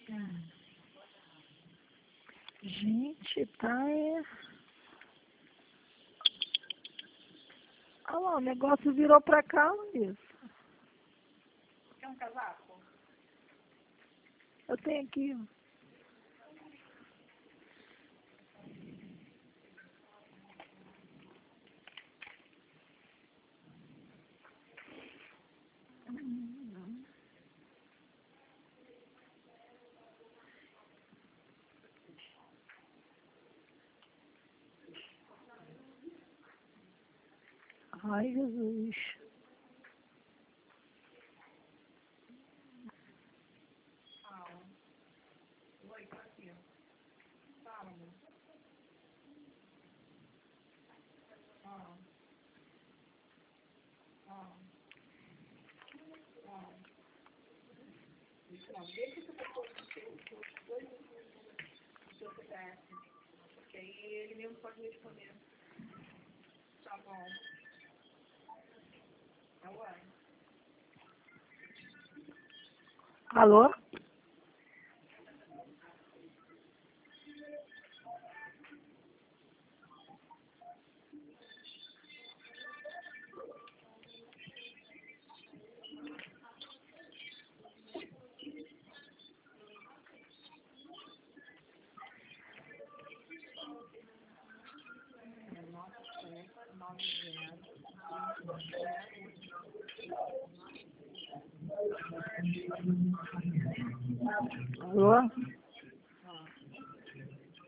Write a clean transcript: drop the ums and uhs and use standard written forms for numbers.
Gente, tá Olha lá, o negócio virou pra cá, Luiz. Quer um casaco? Eu tenho aqui, ó. Ai, Jesus. Fala. Oi, tá aqui. Fala, amor. Ó. Ó. Ó. Não, deixa que eu vou pôr os seu CPF. Porque aí ele mesmo pode responder. Tá bom. Tá uai. Alô? Alô?